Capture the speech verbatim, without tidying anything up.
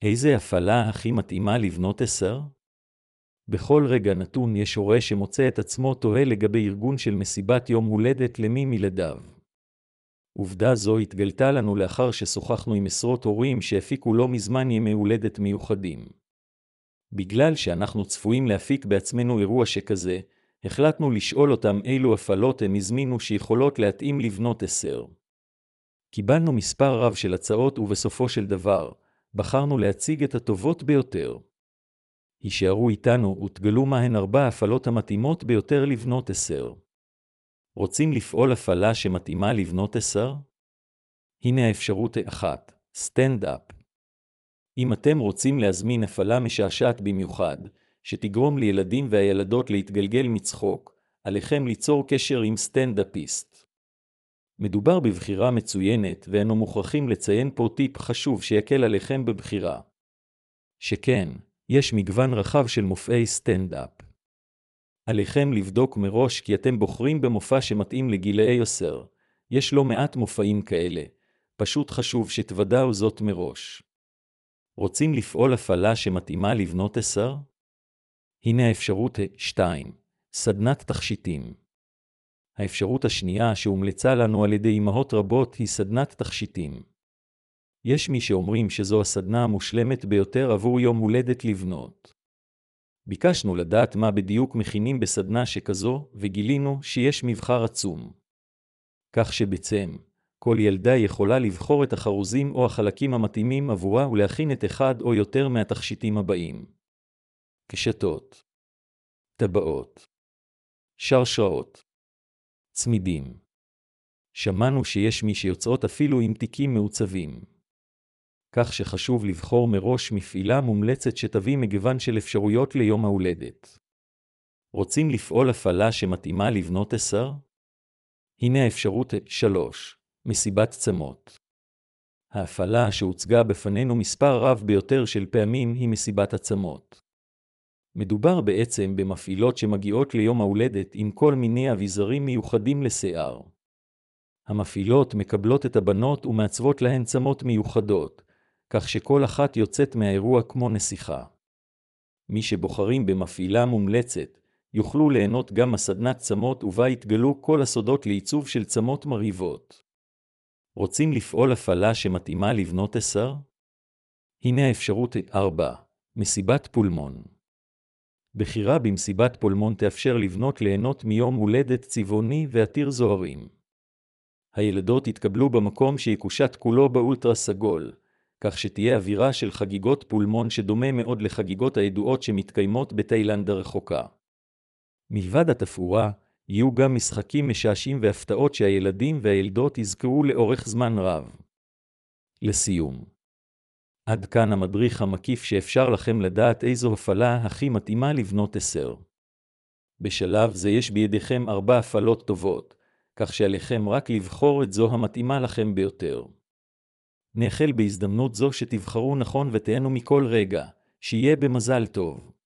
איזה הפעלה הכי מתאימה לבנות עשר? בכל רגע נתון יש הורה שמוצא את עצמו תוהה לגבי ארגון של מסיבת יום הולדת למי מילדיו. עובדה זו התגלתה לנו לאחר ששוחחנו עם עשרות הורים שהפיקו לא מזמן ימי הולדת מיוחדים. בגלל שאנחנו צפויים להפיק בעצמנו אירוע שכזה, החלטנו לשאול אותם אילו הפעלות הם הזמינו שיכולות להתאים לבנות עשר. קיבלנו מספר רב של הצעות ובסופו של דבר, בחרנו להציג את הטובות ביותר. הישארו איתנו ותגלו מהן ארבע הפעלות המתאימות ביותר לבנות עשר. רוצים לפעול הפעלה שמתאימה לבנות עשר? הנה האפשרות אחת, סטנד-אפ. אם אתם רוצים להזמין הפעלה משעשעת במיוחד, שתגרום לילדים והילדות להתגלגל מצחוק, עליכם ליצור קשר עם סטנדאפיסט. מדובר בבחירה מצוינת ואנו מוכרחים לציין פה טיפ חשוב שיקל עליכם בבחירה. שכן, יש מגוון רחב של מופעי סטנדאפ. עליכם לבדוק מראש כי אתם בוחרים במופע שמתאים לגילאי עשר. יש לא מעט מופעים כאלה. פשוט חשוב שתוודאו זאת מראש. רוצים לפעול הפעלה שמתאימה לבנות עשר? הנה האפשרות שתיים. סדנת תכשיטים. האפשרות השנייה שהומלצה לנו על ידי אמהות רבות היא סדנת תכשיטים. יש מי שאומרים שזו הסדנה המושלמת ביותר עבור יום הולדת לבנות. ביקשנו לדעת מה בדיוק מכינים בסדנה שכזו, וגילינו שיש מבחר עצום. כך שבעצם, כל ילדה יכולה לבחור את החרוזים או החלקים המתאימים עבורה ולהכין את אחד או יותר מהתכשיטים הבאים. קשתות, טבעות, שרשראות, צמידים. שמענו שיש מי שיוצאות אפילו עם תיקים מעוצבים. כך שחשוב לבחור מראש מפעילה מומלצת שתביא מגוון של אפשרויות ליום ההולדת. רוצים לפעול הפעלה שמתאימה לבנות עשר? הנה האפשרות שלוש. מסיבת צמות. ההפעלה שהוצגה בפנינו מספר רב ביותר של פעמים היא מסיבת הצמות. מדובר בעצם במפעילות שמגיעות ליום ההולדת עם כל מיני אביזרים מיוחדים לשיער. המפעילות מקבלות את הבנות ומעצבות להן צמות מיוחדות, כך שכל אחת יוצאת מהאירוע כמו נסיכה. מי שבוחרים במפעילה מומלצת, יוכלו ליהנות גם מסדנת צמות ובה יתגלו כל הסודות לעיצוב של צמות מרהיבות. רוצים לפעול הפעלה שמתאימה לבנות עשר? הנה האפשרות ארבע. מסיבת פולמון. בחירה במסיבת פולמון תאפשר לבנות ליהנות מיום הולדת צבעוני ועתיר זוהרים. הילדות יתקבלו במקום שיקושט כולו באולטרה סגול, כך שתהיה אווירה של חגיגות פולמון שדומה מאוד לחגיגות הידועות שמתקיימות בתאילנד הרחוקה. מלבד התפאורה, יהיו גם משחקים משעשים והפתעות שהילדים והילדות יזכרו לאורך זמן רב. לסיום. עד כאן המדריך המקיף שאפשר לכם לדעת איזו הפעלה הכי מתאימה לבנות עשר. בשלב זה יש בידיכם ארבע הפעלות טובות, כך שעליכם רק לבחור את זו המתאימה לכם ביותר. נאחל בהזדמנות זו שתבחרו נכון ותהנו מכל רגע, שיהיה במזל טוב.